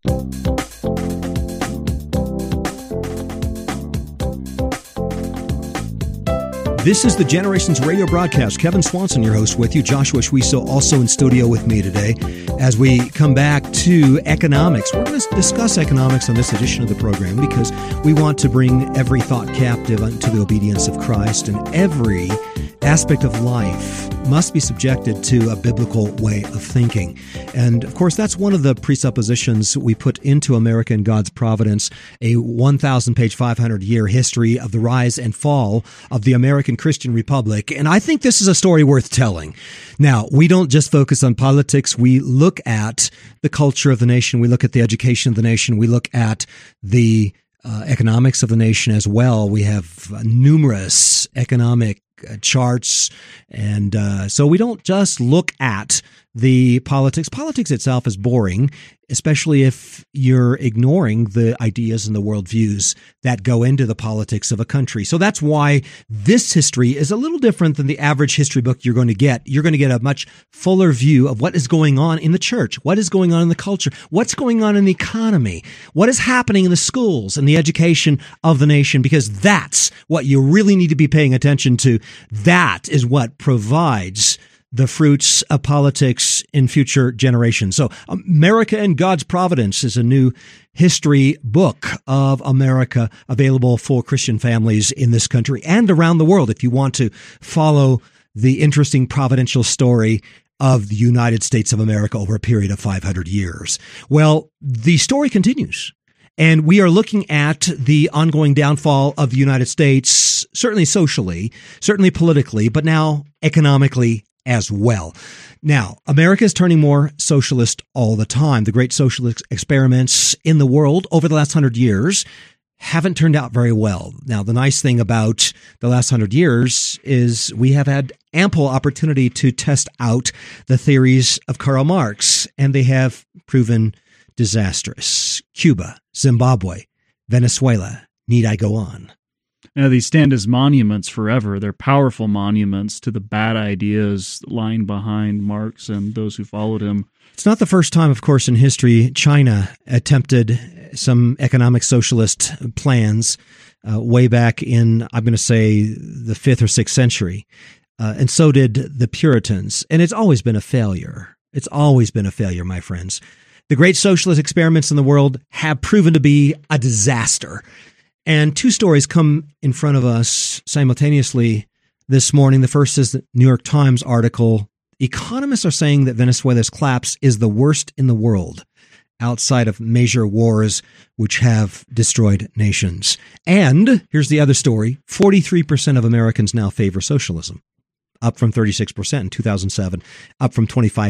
This is the Generations Radio broadcast. Kevin Swanson, your host, with you. Joshua Shwiso also in studio with me today as we come back to economics. We're going to discuss economics on this edition of the program because we want to bring every thought captive unto the obedience of Christ, and every aspect of life must be subjected to a biblical way of thinking. And of course, that's one of the presuppositions we put into America and God's Providence, a 1,000-page, 500-year history of the rise and fall of the American Christian Republic. And I think this is a story worth telling. Now, we don't just focus on politics. We look at the culture of the nation. We look at the education of the nation. We look at the economics of the nation as well. We have numerous economic charts. And so we don't just look at the politics. Politics itself is boring, especially if you're ignoring the ideas and the worldviews that go into the politics of a country. So that's why this history is a little different than the average history book you're going to get. You're going to get a much fuller view of what is going on in the church, what is going on in the culture, what's going on in the economy, what is happening in the schools and the education of the nation, because that's what you really need to be paying attention to. That is what provides the fruits of politics in future generations. So America and God's Providence is a new history book of America available for Christian families in this country and around the world if you want to follow the interesting providential story of the United States of America over a period of 500 years. Well, the story continues. And we are looking at the ongoing downfall of the United States, certainly socially, certainly politically, but now economically as well. Now, America is turning more socialist all the time. The great socialist experiments in the world over the last 100 years haven't turned out very well. Now, the nice thing about the last 100 years is we have had ample opportunity to test out the theories of Karl Marx, and they have proven disastrous. Cuba, Zimbabwe, Venezuela. Need I go on? Now, these stand as monuments forever. They're powerful monuments to the bad ideas lying behind Marx and those who followed him. It's not the first time, of course, in history, China attempted some economic socialist plans way back in, I'm going to say, the 5th or 6th century. And so did the Puritans. And it's always been a failure. It's always been a failure, my friends. The great socialist experiments in the world have proven to be a disaster. And two stories come in front of us simultaneously this morning. The first is the New York Times article. Economists are saying that Venezuela's collapse is the worst in the world, outside of major wars which have destroyed nations. And here's the other story. 43% of Americans now favor socialism, up from 36% in 2007, up from 25% in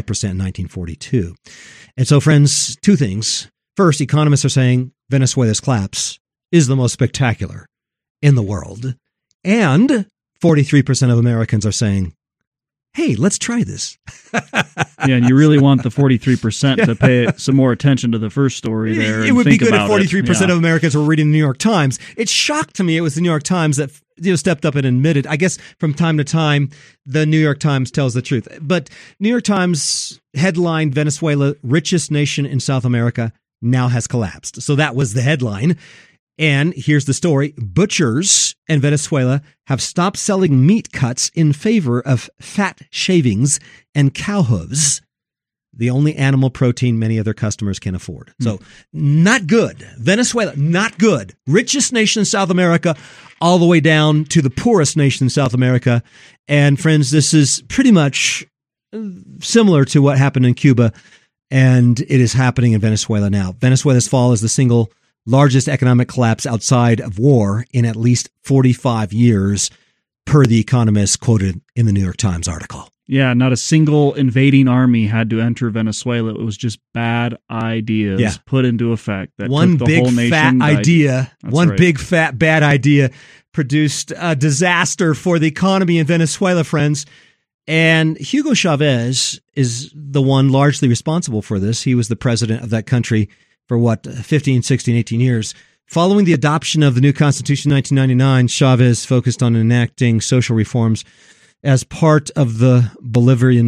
1942. And so, friends, two things. First, economists are saying Venezuela's collapse is the most spectacular in the world. And 43% of Americans are saying, hey, let's try this. Yeah, and you really want the 43% to pay some more attention to the first story there. It would be good if 43% of Americans were reading the New York Times. It shocked me it was the New York Times that stepped up and admitted. I guess from time to time, the New York Times tells the truth. But New York Times headlined Venezuela, richest nation in South America, now has collapsed. So that was the headline. And here's the story. Butchers in Venezuela have stopped selling meat cuts in favor of fat shavings and cow hooves, the only animal protein many of their customers can afford. So not good. Venezuela, not good. Richest nation in South America, all the way down to the poorest nation in South America. And friends, this is pretty much similar to what happened in Cuba, and it is happening in Venezuela now. Venezuela's fall is the single largest economic collapse outside of war in at least 45 years, per The Economist quoted in the New York Times article. Yeah, not a single invading army had to enter Venezuela. It was just bad ideas put into effect. That one took the whole big nation. Fat idea, one right. big fat bad idea produced a disaster for the economy in Venezuela, friends. And Hugo Chavez is the one largely responsible for this. He was the president of that country for 15, 16, 18 years. Following the adoption of the new constitution in 1999, Chavez focused on enacting social reforms as part of the Bolivarian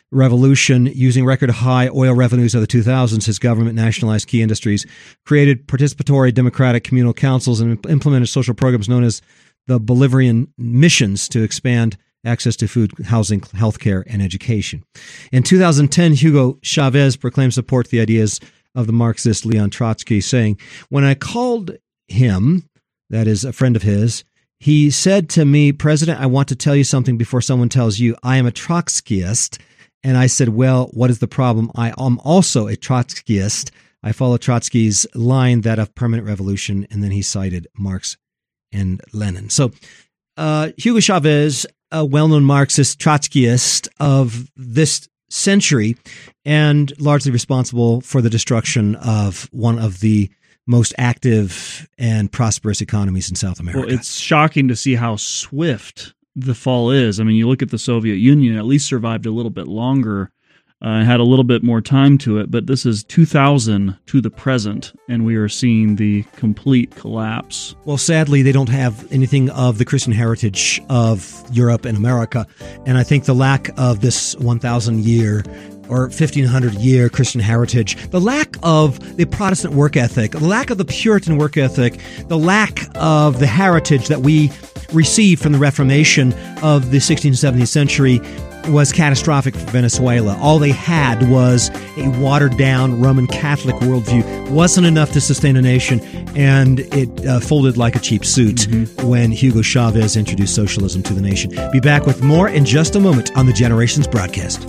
revolution, using record high oil revenues of the 2000s, his government nationalized key industries, created participatory democratic communal councils, and implemented social programs known as the Bolivarian missions to expand access to food, housing, healthcare, and education. In 2010, Hugo Chavez proclaimed support to the ideas of the Marxist Leon Trotsky, saying, "When I called him," that is a friend of his, "he said to me, 'President, I want to tell you something before someone tells you. I am a Trotskyist.' And I said, 'Well, what is the problem? I am also a Trotskyist. I follow Trotsky's line, that of permanent revolution.'" And then he cited Marx and Lenin. So Hugo Chavez, a well-known Marxist Trotskyist of this century, and largely responsible for the destruction of one of the most active and prosperous economies in South America. Well, it's shocking to see how swift the fall is. I mean, you look at the Soviet Union, at least survived a little bit longer, had a little bit more time to it, but this is 2000 to the present, and we are seeing the complete collapse. Well, sadly, they don't have anything of the Christian heritage of Europe and America, and I think the lack of this 1,000-year or 1,500-year Christian heritage, the lack of the Protestant work ethic, the lack of the Puritan work ethic, the lack of the heritage that we received from the Reformation of the 16th and 17th century was catastrophic for Venezuela. All they had was a watered-down Roman Catholic worldview. Wasn't enough to sustain a nation, and it folded like a cheap suit when Hugo Chavez introduced socialism to the nation. Be back with more in just a moment on the Generations broadcast.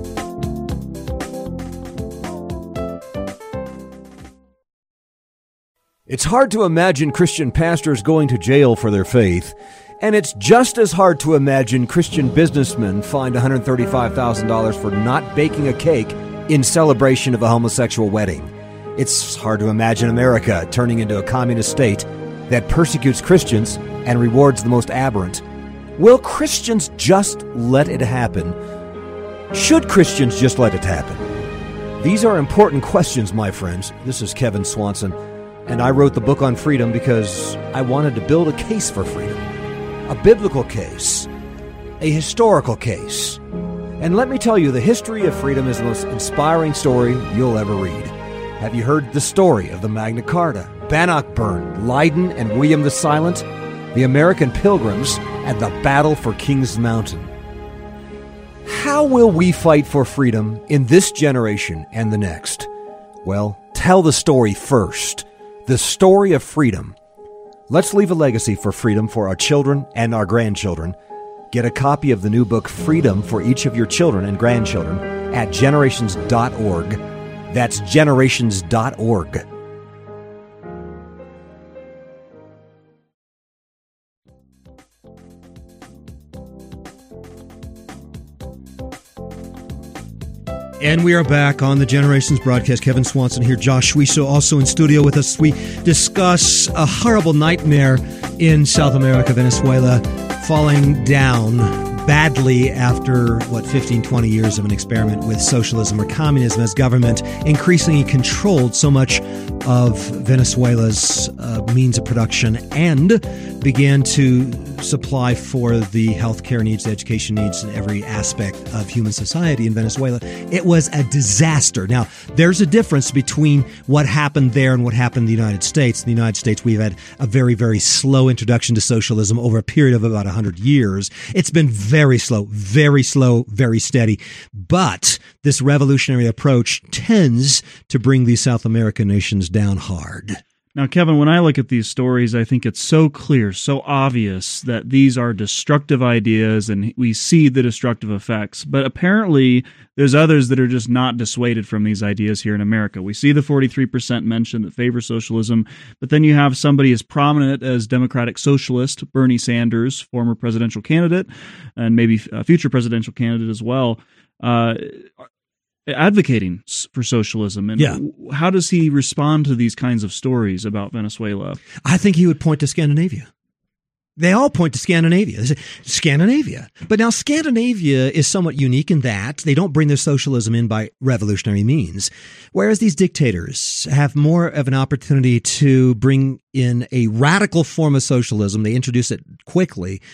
It's hard to imagine Christian pastors going to jail for their faith, and it's just as hard to imagine Christian businessmen fined $135,000 for not baking a cake in celebration of a homosexual wedding. It's hard to imagine America turning into a communist state that persecutes Christians and rewards the most aberrant. Will Christians just let it happen? Should Christians just let it happen? These are important questions, my friends. This is Kevin Swanson, and I wrote the book on freedom because I wanted to build a case for freedom. A biblical case, a historical case. And let me tell you, the history of freedom is the most inspiring story you'll ever read. Have you heard the story of the Magna Carta, Bannockburn, Leiden, and William the Silent, the American Pilgrims, and the battle for Kings Mountain? How will we fight for freedom in this generation and the next? Well, tell the story first. The story of freedom. Let's leave a legacy for freedom for our children and our grandchildren. Get a copy of the new book, Freedom, for each of your children and grandchildren at generations.org. That's generations.org. And we are back on the Generations broadcast. Kevin Swanson here, Josh Suiso also in studio with us. We discuss a horrible nightmare in South America, Venezuela, falling down badly after, 15, 20 years of an experiment with socialism or communism as government increasingly controlled so much of Venezuela's means of production and began to supply for the healthcare needs, the education needs, and every aspect of human society in Venezuela. It was a disaster. Now, there's a difference between what happened there and what happened in the United States. In the United States, we've had a very, very slow introduction to socialism over a period of about 100 years. It's been very slow, very steady. But this revolutionary approach tends to bring these South American nations down hard. Now, Kevin, when I look at these stories, I think it's so clear, so obvious that these are destructive ideas and we see the destructive effects. But apparently, there's others that are just not dissuaded from these ideas here in America. We see the 43% mentioned that favor socialism, but then you have somebody as prominent as Democratic Socialist, Bernie Sanders, former presidential candidate, and maybe a future presidential candidate as well, advocating for socialism. And how does he respond to these kinds of stories about Venezuela? I think he would point to Scandinavia. They all point to Scandinavia. They say, Scandinavia. But now Scandinavia is somewhat unique in that they don't bring their socialism in by revolutionary means, whereas these dictators have more of an opportunity to bring in a radical form of socialism. They introduce it quickly,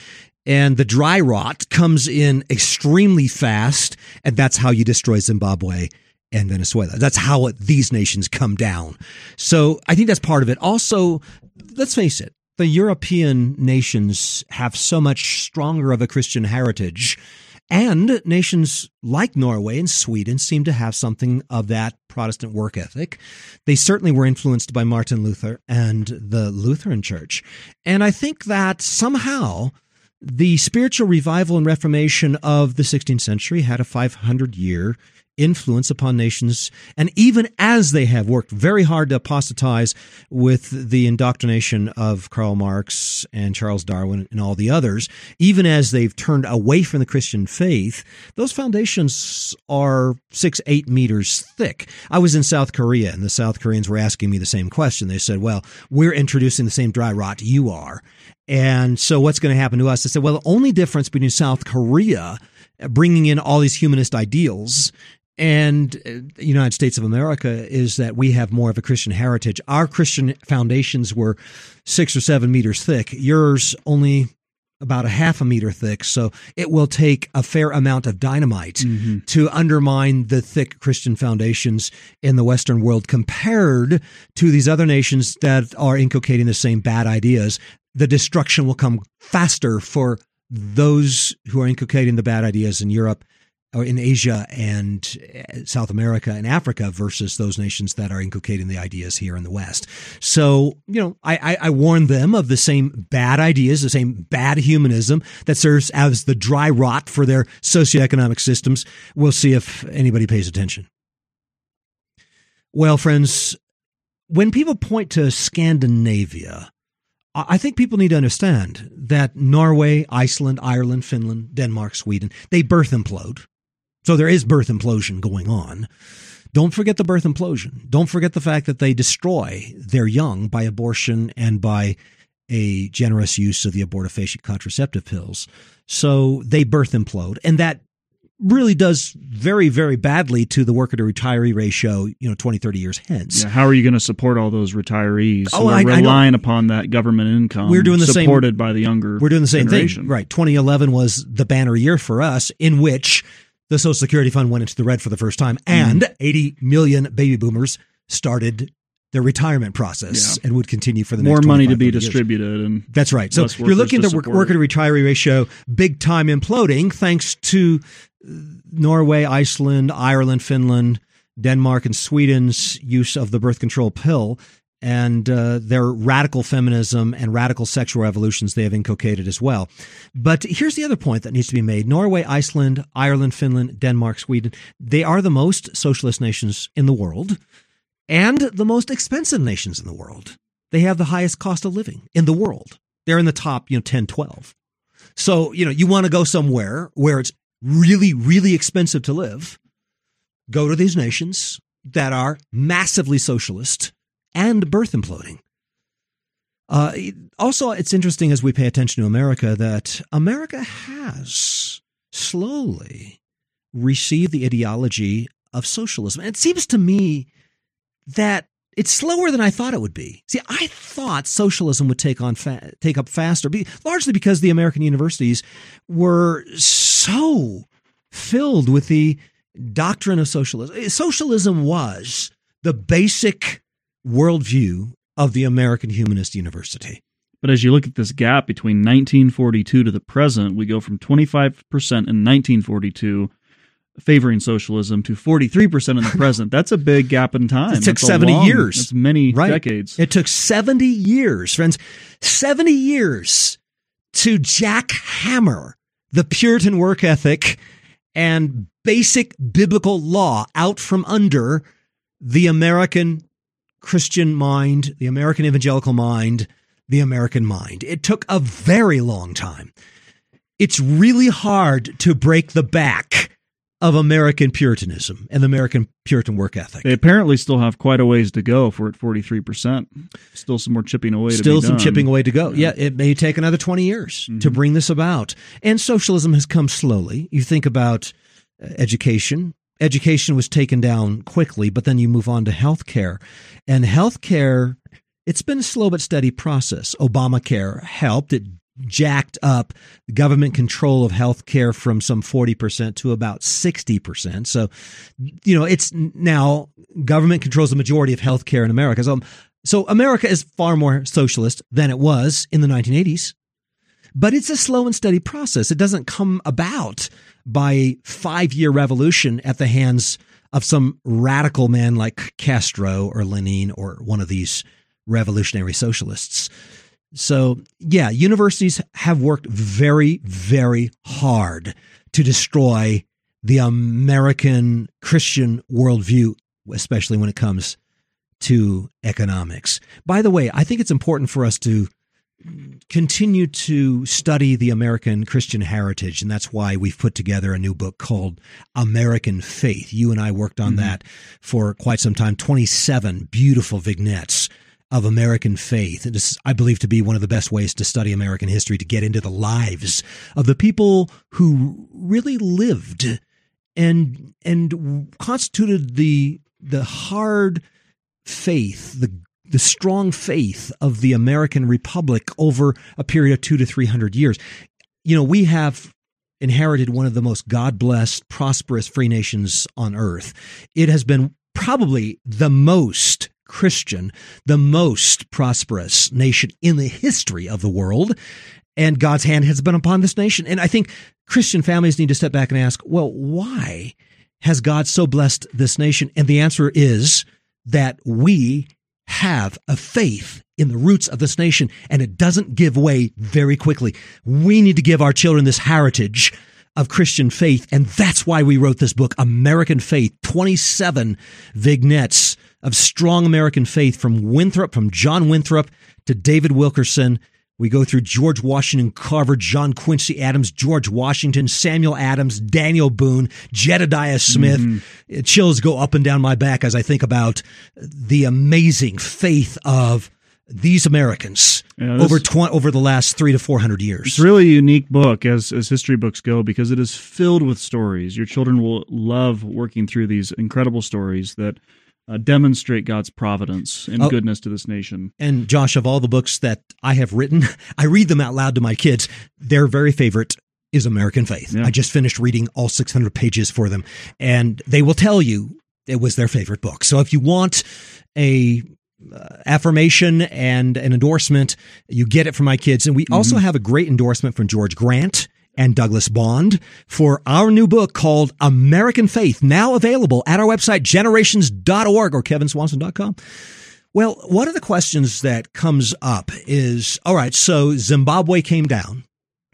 and the dry rot comes in extremely fast, and that's how you destroy Zimbabwe and Venezuela. That's how these nations come down. So I think that's part of it. Also, let's face it, the European nations have so much stronger of a Christian heritage, and nations like Norway and Sweden seem to have something of that Protestant work ethic. They certainly were influenced by Martin Luther and the Lutheran Church. And I think that somehow the spiritual revival and reformation of the 16th century had a 500-year influence upon nations, and even as they have worked very hard to apostatize with the indoctrination of Karl Marx and Charles Darwin and all the others, even as they've turned away from the Christian faith, those foundations are 6-8 meters thick. I was in South Korea, and the South Koreans were asking me the same question. They said, well, we're introducing the same dry rot you are, and so what's going to happen to us? I said, well, the only difference between South Korea bringing in all these humanist ideals and the United States of America is that we have more of a Christian heritage. Our Christian foundations were 6 or 7 meters thick. Yours only about a half a meter thick. So it will take a fair amount of dynamite to undermine the thick Christian foundations in the Western world compared to these other nations that are inculcating the same bad ideas. The destruction will come faster for those who are inculcating the bad ideas in Europe or in Asia and South America and Africa versus those nations that are inculcating the ideas here in the West. So, I warn them of the same bad ideas, the same bad humanism that serves as the dry rot for their socioeconomic systems. We'll see if anybody pays attention. Well, friends, when people point to Scandinavia, I think people need to understand that Norway, Iceland, Ireland, Finland, Denmark, Sweden, they birth implode. So there is birth implosion going on. Don't forget the birth implosion. Don't forget the fact that they destroy their young by abortion and by a generous use of the abortifacient contraceptive pills. So they birth implode. And that really does very, very badly to the worker to retiree ratio, 20, 30 years hence. Yeah, how are you going to support all those retirees who are relying upon that government income supported by the younger We're doing the same generation? thing. Right. 2011 was the banner year for us in which the Social Security Fund went into the red for the first time, and 80 million baby boomers started their retirement process and would continue for the next 25, more money to be 30 years. distributed. And that's right. So you're looking at the worker to retiree ratio big time imploding thanks to Norway, Iceland, Ireland, Finland, Denmark, and Sweden's use of the birth control pill and their radical feminism and radical sexual revolutions they have inculcated as well. But here's the other point that needs to be made. Norway, Iceland, Ireland, Finland, Denmark, Sweden, they are the most socialist nations in the world and the most expensive nations in the world. They have the highest cost of living in the world. They're in the top 10, 12. So, you want to go somewhere where it's really, really expensive to live, go to these nations that are massively socialist and birth imploding. Also, it's interesting as we pay attention to America that America has slowly received the ideology of socialism. And it seems to me that it's slower than I thought it would be. See, I thought socialism would take up faster, largely because the American universities were so filled with the doctrine of socialism. Socialism was the basic worldview of the American Humanist University. But as you look at this gap between 1942 to the present, we go from 25% in 1942 favoring socialism to 43% in the present. That's a big gap in time. It took 70 years. That's many decades. It took 70 years, friends, 70 years to jackhammer the Puritan work ethic and basic biblical law out from under the American Christian mind, the American evangelical mind, the American mind. It took a very long time. It's really hard to break the back of American Puritanism and American Puritan work ethic. They apparently still have quite a ways to go for at 43%. Still some more chipping away to be done. Still some chipping away to go. Yeah, it may take another 20 years to bring this about. And socialism has come slowly. You think about education. Education was taken down quickly, but then you move on to healthcare. And healthcare, it's been a slow but steady process. Obamacare helped. It jacked up government control of healthcare from some 40% to about 60%. So, it's now government controls the majority of healthcare in America. So America is far more socialist than it was in the 1980s. But it's a slow and steady process. It doesn't come about by a 5-year revolution at the hands of some radical man like Castro or Lenin or one of these revolutionary socialists. So, yeah, universities have worked very, very hard to destroy the American Christian worldview, especially when it comes to economics. By the way, I think it's important for us to continue to study the American Christian heritage, and that's why we've put together a new book called American Faith. You and I worked on that for quite some time, 27 beautiful vignettes of American faith. It is, I believe, to be one of the best ways to study American history, to get into the lives of the people who really lived and constituted the hard faith, the strong faith of the American Republic over a period of 200 to 300 years. We have inherited one of the most God-blessed, prosperous free nations on earth. It has been probably the most Christian, the most prosperous nation in the history of the world, and God's hand has been upon this nation. And I think Christian families need to step back and ask, well, why has God so blessed this nation? And the answer is that we have a faith in the roots of this nation, and it doesn't give way very quickly. We need to give our children this heritage of Christian faith, and that's why we wrote this book, American Faith, 27 vignettes of strong American faith from John Winthrop to David Wilkerson. We go through George Washington Carver, John Quincy Adams, George Washington, Samuel Adams, Daniel Boone, Jedediah Smith. Chills go up and down my back as I think about the amazing faith of these Americans over the last 300 to 400 years. It's really a unique book as history books go, because it is filled with stories. Your children will love working through these incredible stories that demonstrate God's providence and goodness to this nation. And Josh, of all the books that I have written, I read them out loud to my kids. Their very favorite is American Faith. Yeah. I just finished reading all 600 pages for them, and they will tell you it was their favorite book. So if you want a affirmation and an endorsement, you get it from my kids. And we also have a great endorsement from George Grant and Douglas Bond for our new book called American Faith, now available at our website, generations.org or kevinswanson.com. Well, one of the questions that comes up is, all right, so Zimbabwe came down.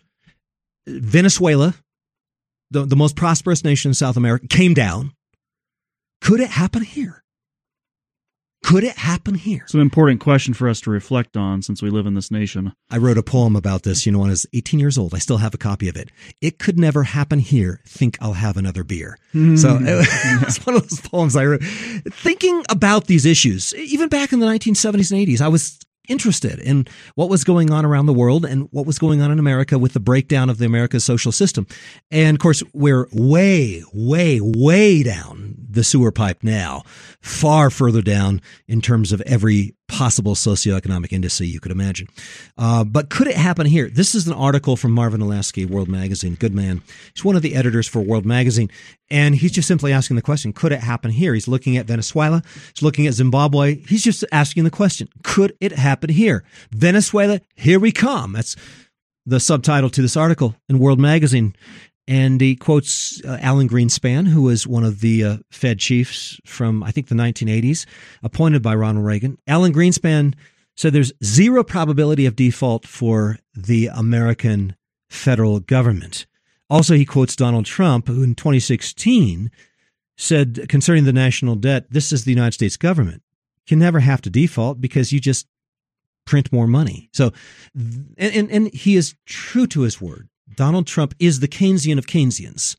Venezuela, the most prosperous nation in South America, came down. Could it happen here? Could it happen here? It's an important question for us to reflect on since we live in this nation. I wrote a poem about this, when I was 18 years old. I still have a copy of it. It could never happen here. Think I'll have another beer. So it's one of those poems I wrote. Thinking about these issues, even back in the 1970s and 80s, I was interested in what was going on around the world and what was going on in America with the breakdown of the America's social system. And of course, we're way, way, way down the sewer pipe now, far further down in terms of every possible socioeconomic indice you could imagine. But could it happen here? This is an article from Marvin Olasky, World Magazine. Good man. He's one of the editors for World Magazine. And he's just simply asking the question, could it happen here? He's looking at Venezuela. He's looking at Zimbabwe. He's just asking the question, could it happen here? Venezuela, here we come. That's the subtitle to this article in World Magazine. And he quotes Alan Greenspan, who was one of the Fed chiefs from, I think, the 1980s, appointed by Ronald Reagan. Alan Greenspan said there's zero probability of default for the American federal government. Also, he quotes Donald Trump, who in 2016 said concerning the national debt, this is the United States government, can never have to default because you just print more money. So, and he is true to his word. Donald Trump is the Keynesian of Keynesians.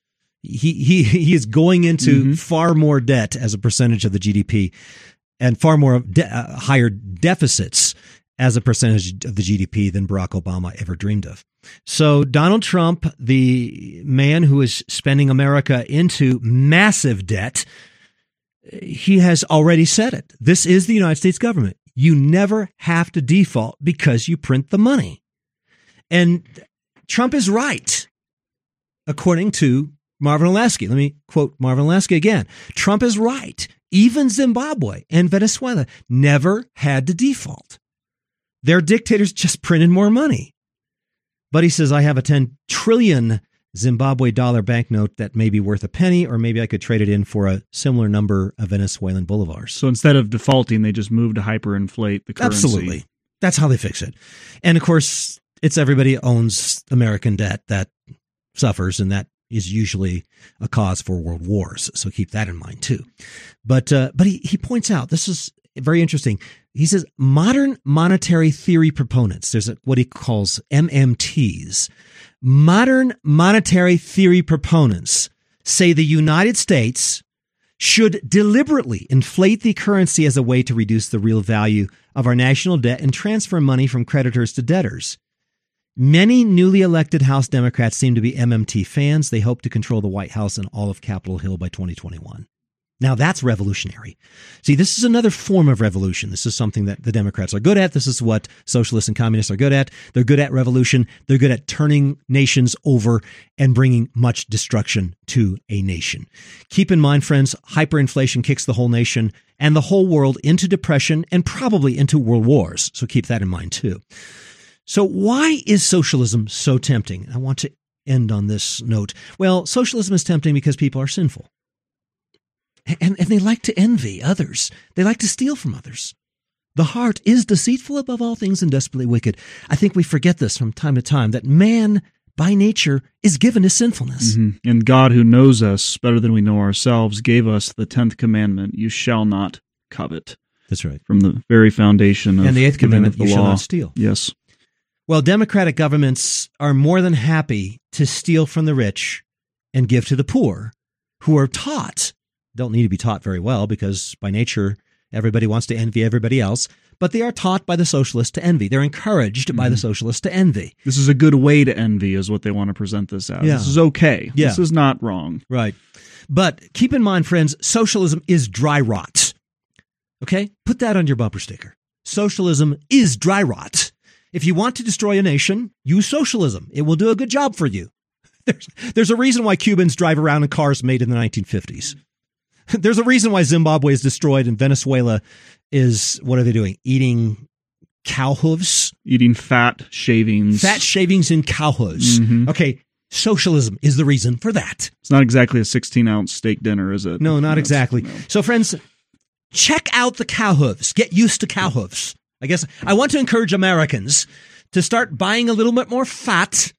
He is going into far more debt as a percentage of the GDP and far more higher deficits as a percentage of the GDP than Barack Obama ever dreamed of. So Donald Trump, the man who is spending America into massive debt, he has already said it. This is the United States government. You never have to default because you print the money. And Trump is right, according to Marvin Olasky. Let me quote Marvin Olasky again. Trump is right. Even Zimbabwe and Venezuela never had to default. Their dictators just printed more money. But he says, I have a 10 trillion Zimbabwe dollar banknote that may be worth a penny, or maybe I could trade it in for a similar number of Venezuelan bolivars. So instead of defaulting, they just move to hyperinflate the currency. Absolutely. That's how they fix it. And of course, it's everybody owns American debt that suffers, and that is usually a cause for world wars. So keep that in mind too. But he points out, this is very interesting. He says modern monetary theory proponents, there's what he calls MMTs. Modern monetary theory proponents say the United States should deliberately inflate the currency as a way to reduce the real value of our national debt and transfer money from creditors to debtors. Many newly elected House Democrats seem to be MMT fans. They hope to control the White House and all of Capitol Hill by 2021. Now, that's revolutionary. See, this is another form of revolution. This is something that the Democrats are good at. This is what socialists and communists are good at. They're good at revolution. They're good at turning nations over and bringing much destruction to a nation. Keep in mind, friends, hyperinflation kicks the whole nation and the whole world into depression and probably into world wars. So keep that in mind, too. So why is socialism so tempting? I want to end on this note. Well, socialism is tempting because people are sinful. And they like to envy others. They like to steal from others. The heart is deceitful above all things and desperately wicked. I think we forget this from time to time, that man by nature is given to sinfulness. Mm-hmm. And God, who knows us better than we know ourselves, gave us the 10th commandment, you shall not covet. That's right. From the very foundation of and the 8th commandment, the you law. shall not steal. Yes. Well, democratic governments are more than happy to steal from the rich and give to the poor, who are taught, don't need to be taught very well because by nature everybody wants to envy everybody else, but they are taught by the socialists to envy. They're encouraged by the socialists to envy. This is a good way to envy is what they want to present this as. Yeah. This is okay. Yeah. This is not wrong. Right. But keep in mind, friends, socialism is dry rot. Okay? Put that on your bumper sticker. Socialism is dry rot. If you want to destroy a nation, use socialism. It will do a good job for you. There's a reason why Cubans drive around in cars made in the 1950s. There's a reason why Zimbabwe is destroyed and Venezuela is, what are they doing? Eating cow hooves? Eating fat shavings. Fat shavings in cow hooves. Mm-hmm. Okay, socialism is the reason for that. It's not exactly a 16-ounce steak dinner, is it? No, not exactly. No. So, friends, check out the cow hooves. Get used to cow hooves. I guess I want to encourage Americans to start buying a little bit more fat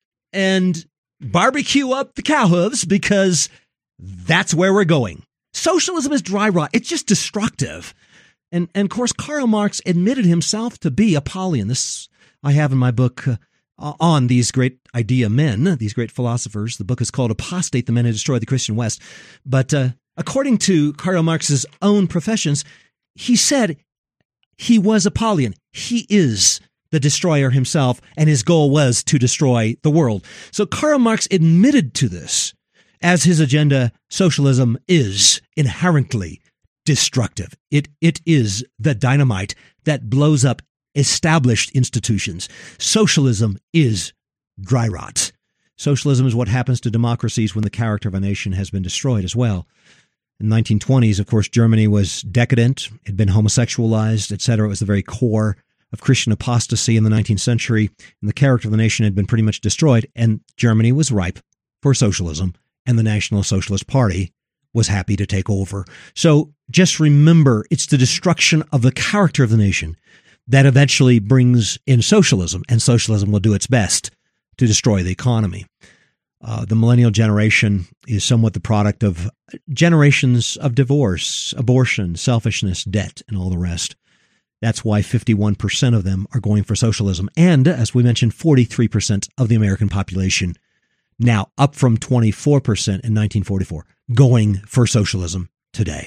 and barbecue up the cow hooves because that's where we're going. Socialism is dry rot. It's just destructive. And of course, Karl Marx admitted himself to be Apollyon. This I have in my book on these great idea men, these great philosophers. The book is called Apostate, the Men Who Destroyed the Christian West. But according to Karl Marx's own professions, he said he was Apollyon. He is the destroyer himself, and his goal was to destroy the world. So Karl Marx admitted to this. As his agenda, socialism is inherently destructive. It is the dynamite that blows up established institutions. Socialism is dry rot. Socialism is what happens to democracies when the character of a nation has been destroyed as well. In the 1920s, of course, Germany was decadent, had been homosexualized, etc. It was the very core of Christian apostasy in the 19th century, and the character of the nation had been pretty much destroyed, and Germany was ripe for socialism. And the National Socialist Party was happy to take over. So just remember, it's the destruction of the character of the nation that eventually brings in socialism, and socialism will do its best to destroy the economy. The millennial generation is somewhat the product of generations of divorce, abortion, selfishness, debt, and all the rest. That's why 51% of them are going for socialism. And, as we mentioned, 43% of the American population now up from 24% in 1944, going for socialism today.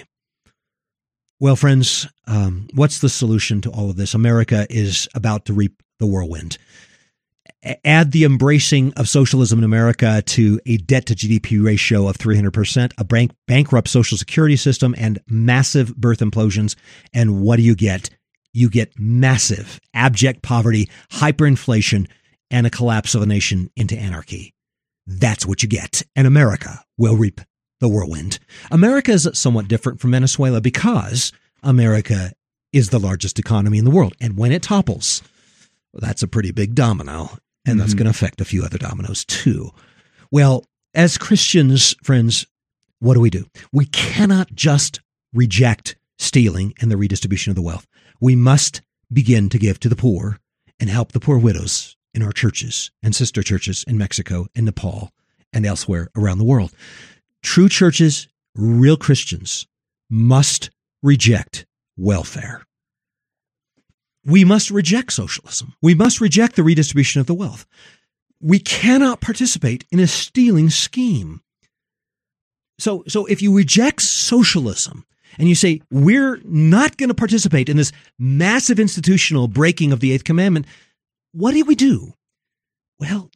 Well, friends, what's the solution to all of this? America is about to reap the whirlwind. Add the embracing of socialism in America to a debt-to-GDP ratio of 300%, a bankrupt Social Security system, and massive birth implosions. And what do you get? You get massive, abject poverty, hyperinflation, and a collapse of a nation into anarchy. That's what you get. And America will reap the whirlwind. America is somewhat different from Venezuela because America is the largest economy in the world. And when it topples, that's a pretty big domino. And that's going to affect a few other dominoes too. Well, as Christians, friends, what do? We cannot just reject stealing and the redistribution of the wealth. We must begin to give to the poor and help the poor widows in our churches and sister churches in Mexico and Nepal and elsewhere around the world. True churches, real Christians, must reject welfare. We must reject socialism. We must reject the redistribution of the wealth. We cannot participate in a stealing scheme. So if you reject socialism and you say, we're not going to participate in this massive institutional breaking of the Eighth Commandment, what do? Well,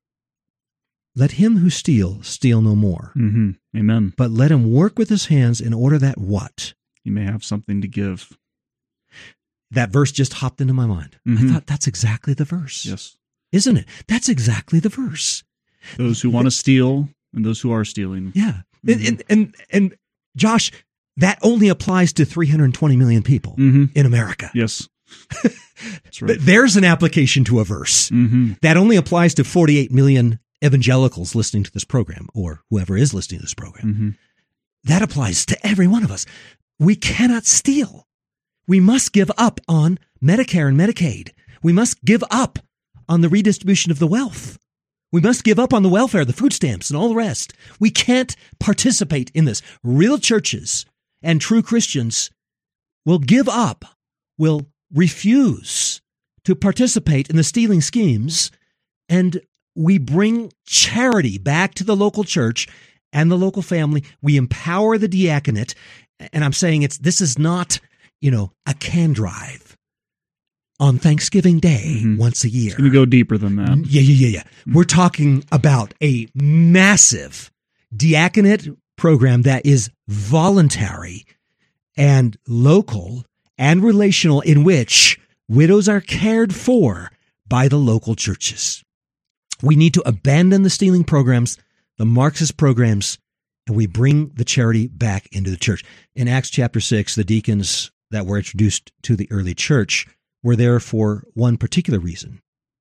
let him who steals steal no more. Amen. But let him work with his hands in order that what? You may have something to give. That verse just hopped into my mind. I thought that's exactly the verse. Yes. Isn't it? That's exactly the verse. Those who want to steal and those who are stealing. Yeah. And Josh, that only applies to 320 million people in America. Yes. That's right. There's an application to a verse. That only applies to 48 million evangelicals listening to this program, or whoever is listening to this program. That applies to every one of us. We cannot steal. We must give up on Medicare and Medicaid. We must give up on the redistribution of the wealth. We must give up on the welfare, the food stamps, and all the rest. We can't participate in this. Real churches and true Christians will give up, will refuse to participate in the stealing schemes, and we bring charity back to the local church and the local family. We empower the diaconate, and I'm saying this is not, a can drive on Thanksgiving Day once a year. It's going to go deeper than that. Yeah. We're talking about a massive diaconate program that is voluntary and local and relational, in which widows are cared for by the local churches. We need to abandon the stealing programs, the Marxist programs, and we bring the charity back into the church. In Acts chapter 6, the deacons that were introduced to the early church were there for one particular reason,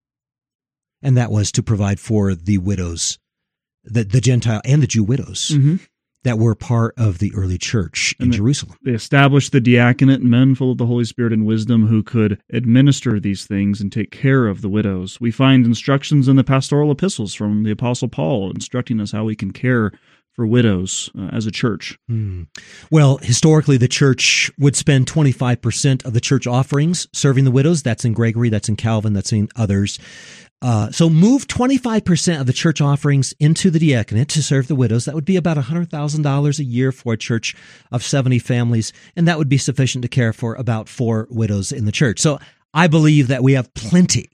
and that was to provide for the widows, the Gentile and the Jew widows that were part of the early church in Jerusalem. They established the diaconate, men full of the Holy Spirit and wisdom who could administer these things and take care of the widows. We find instructions in the pastoral epistles from the Apostle Paul instructing us how we can care for widows as a church. Well, historically, the church would spend 25% of the church offerings serving the widows. That's in Gregory, that's in Calvin, that's in others. So move 25% of the church offerings into the diaconate to serve the widows. That would be about $100,000 a year for a church of 70 families, and that would be sufficient to care for about 4 widows in the church. So I believe that we have plenty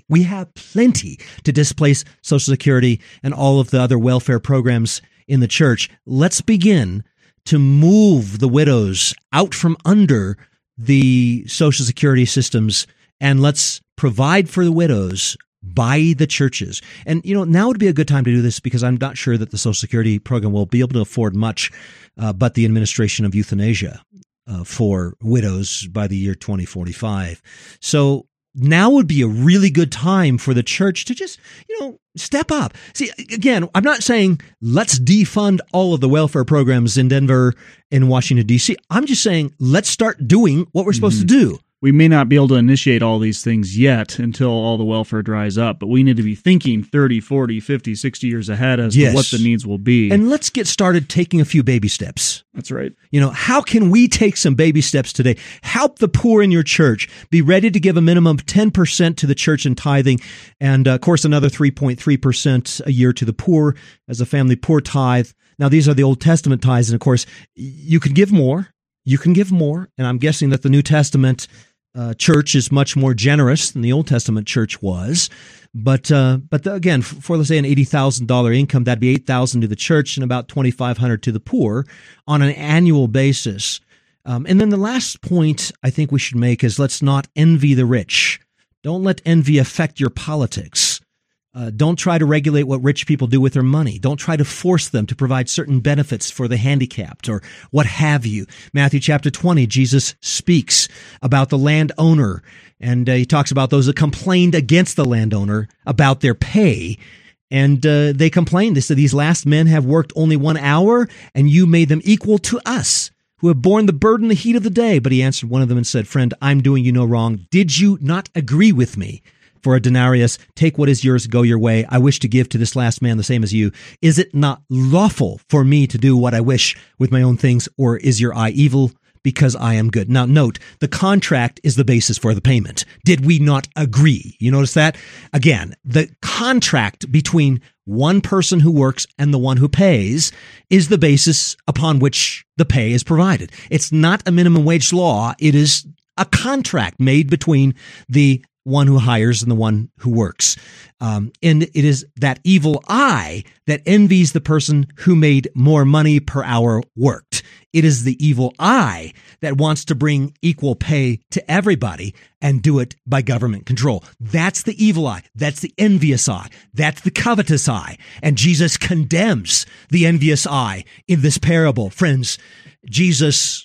to displace Social Security and all of the other welfare programs in the church. Let's begin to move the widows out from under the Social Security systems, and let's provide for the widows by the churches. And, now would be a good time to do this, because I'm not sure that the Social Security program will be able to afford much but the administration of euthanasia for widows by the year 2045. So now would be a really good time for the church to just, step up. See, again, I'm not saying let's defund all of the welfare programs in Denver and Washington, D.C. I'm just saying let's start doing what we're supposed to do. We may not be able to initiate all these things yet until all the welfare dries up, but we need to be thinking 30, 40, 50, 60 years ahead as to what the needs will be. And let's get started taking a few baby steps. That's right. How can we take some baby steps today? Help the poor in your church. Be ready to give a minimum of 10% to the church in tithing, and of course another 3.3% a year to the poor as a family poor tithe. Now, these are the Old Testament tithes, and of course you can give more. And I'm guessing that the New Testament church is much more generous than the Old Testament church was, but again, for let's say an $80,000 income, that'd be $8,000 to the church and about $2,500 to the poor on an annual basis. And then the last point I think we should make is let's not envy the rich. Don't let envy affect your politics. Don't try to regulate what rich people do with their money. Don't try to force them to provide certain benefits for the handicapped or what have you. Matthew chapter 20, Jesus speaks about the landowner, and he talks about those that complained against the landowner about their pay. And they complained. They said, these last men have worked only 1 hour, and you made them equal to us, who have borne the burden, the heat of the day. But he answered one of them and said, friend, I'm doing you no wrong. Did you not agree with me? For a denarius, take what is yours, go your way. I wish to give to this last man the same as you. Is it not lawful for me to do what I wish with my own things, or is your eye evil because I am good? Now note, the contract is the basis for the payment. Did we not agree? You notice that? Again, the contract between one person who works and the one who pays is the basis upon which the pay is provided. It's not a minimum wage law. It is a contract made between the one who hires and the one who works. And it is that evil eye that envies the person who made more money per hour worked. It is the evil eye that wants to bring equal pay to everybody and do it by government control. That's the evil eye. That's the envious eye. That's the covetous eye. And Jesus condemns the envious eye in this parable. Friends, Jesus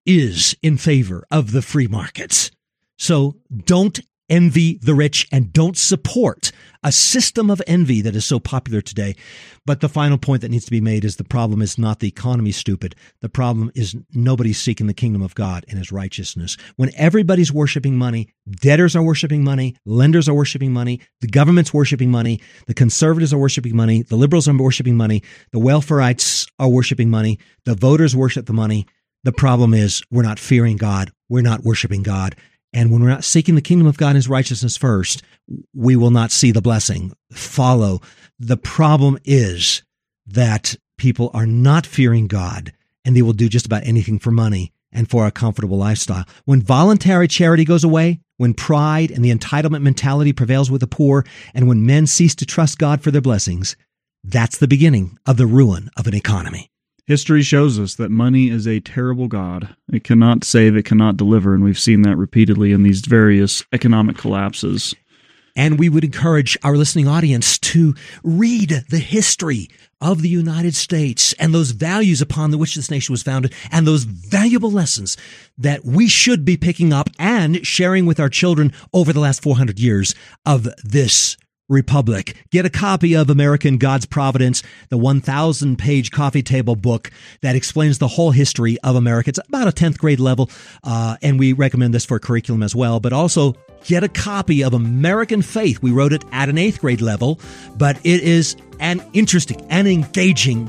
is in favor of the free markets. So don't envy the rich and don't support a system of envy that is so popular today. But the final point that needs to be made is the problem is not the economy, stupid. The problem is nobody's seeking the kingdom of God and his righteousness. When everybody's worshiping money, debtors are worshiping money, lenders are worshiping money, the government's worshiping money, the conservatives are worshiping money, the liberals are worshiping money, the welfareites are worshiping money, the voters worship the money. The problem is we're not fearing God. We're not worshiping God. And when we're not seeking the kingdom of God and his righteousness first, we will not see the blessing follow. The problem is that people are not fearing God, and they will do just about anything for money and for a comfortable lifestyle. When voluntary charity goes away, when pride and the entitlement mentality prevails with the poor, and when men cease to trust God for their blessings, that's the beginning of the ruin of an economy. History shows us that money is a terrible god. It cannot save, it cannot deliver, and we've seen that repeatedly in these various economic collapses. And we would encourage our listening audience to read the history of the United States and those values upon which this nation was founded and those valuable lessons that we should be picking up and sharing with our children over the last 400 years of this republic. Get a copy of American God's Providence, the 1,000-page coffee table book that explains the whole history of America. It's about a 10th grade level, and we recommend this for curriculum as well. But also get a copy of American Faith. We wrote it at an 8th grade level, but it is an interesting and engaging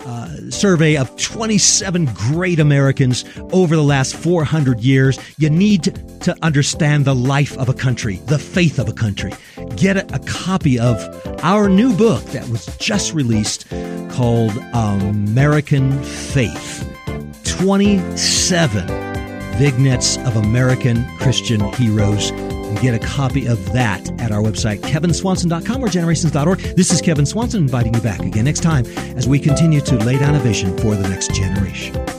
survey of 27 great Americans over the last 400 years. You need to understand the life of a country, the faith of a country. Get a copy of our new book that was just released called American Faith. 27 vignettes of American Christian heroes. And get a copy of that at our website, kevinswanson.com or generations.org. This is Kevin Swanson inviting you back again next time as we continue to lay down a vision for the next generation.